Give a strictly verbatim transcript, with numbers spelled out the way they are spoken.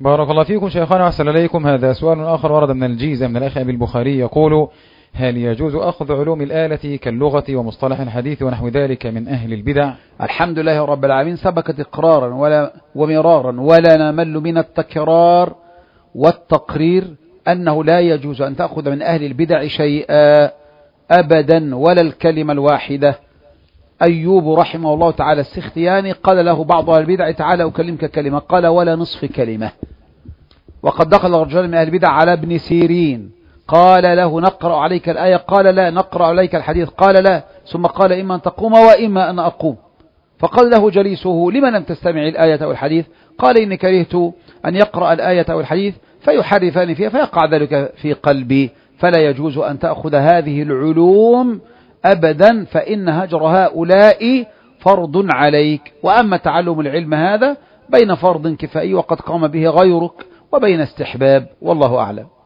بارك الله فيكم شيخنا وأحسن إليكم. هذا سؤال آخر ورد من الجيزة من الأخ أبي البخاري يقول: هل يجوز أخذ علوم الآلة كاللغة ومصطلح الحديث ونحو ذلك من أهل البدع؟ الحمد لله رب العالمين، سبقت إقرارا ولا ومرارا ولا نمل من التكرار والتقرير أنه لا يجوز أن تأخذ من أهل البدع شيئا أبدا ولا الكلمة الواحدة. أيوب رحمه الله تعالى السختياني قال له بعض أهل البدع: تعالى أكلمك كلمة، قال: ولا نصف كلمة. وقد دخل رجل من أهل البدع على ابن سيرين قال له: نقرأ عليك الآية، قال: لا. نقرأ عليك الحديث، قال: لا. ثم قال: إما أن تقوم وإما أن أقوم. فقال له جليسه: لما لم تستمع الآية أو الحديث؟ قال: إني كرهت أن يقرأ الآية أو الحديث فيحرفان فيها فيقع ذلك في قلبي، فلا يجوز أن تأخذ هذه العلوم أبدا، فإن هجر هؤلاء فرض عليك. وأما تعلم العلم هذا بين فرض كفائي وقد قام به غيرك وبين استحباب، والله أعلم.